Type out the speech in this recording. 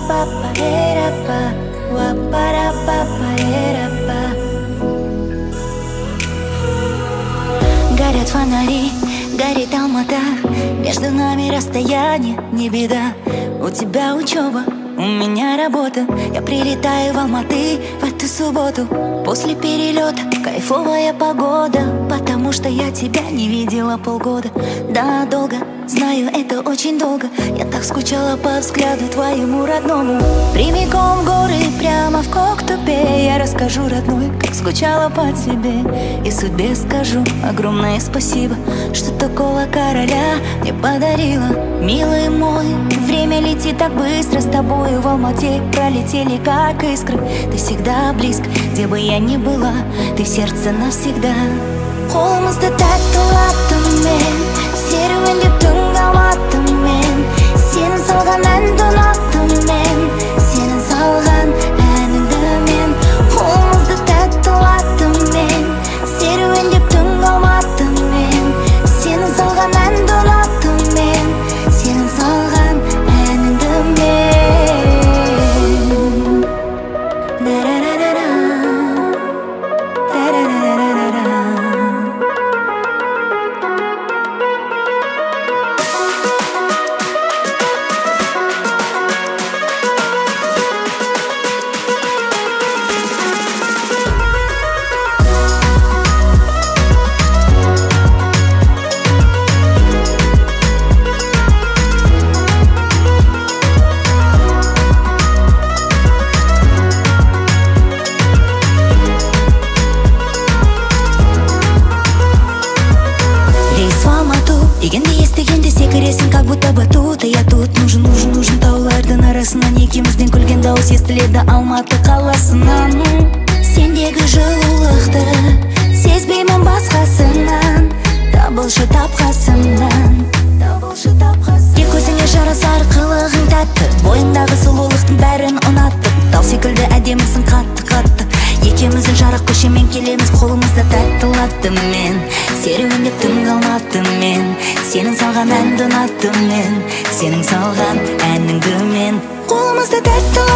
Горят фонари, горит Алмата, между нами расстояние, не беда. У тебя учеба, у меня работа. Я прилетаю в Алматы в эту субботу. После перелета кайфовая погода, потому что я тебя не видела полгода. Да, долго, знаю, это очень долго. Я так скучала по взгляду твоему родному. Прямиком в горы, прямо в Коктубе. Я расскажу, родной, как скучала по тебе. И судьбе скажу огромное спасибо, что такого короля мне подарила. Милый мой, время летит так быстро. С тобою в Алмате пролетели как искры. Ты всегда близко, где бы я ни была, ты в сердце навсегда. Қолымызды тәтті латтым серуендеп түнгі алматым мен. Сенің салған әнді ұнаттым мен, сенің салған әніңді мен. Қолымызды тәтті латтым серуендеп түнгі алматым мен. Сенің салған әнді ұнаттым мен, сенің салған әніңді мен. Дегенде естігенде секіресің, как будто батут. А я тут нужен таулардың арасынан. Екеуміздің күлген дауыс естіледі Алматы қаласынан. Сендегі жылулықты сезбеймін басқасынан. Табылшы тапқасымнан. Тек көзіңе жарасар қылығың тәтті, бойыңдағы сұлулықтың бәрін ұнатты. Тал секілді әдемісің қатты. Екеуміздің жарық көшемен келеміз, қолымызда тәтті латтым мен. Серуендеп түнгі алматым мен. Сенің салған әнді ұнаттым мен, сенің салған әніңді мен. Қолымызда тәтті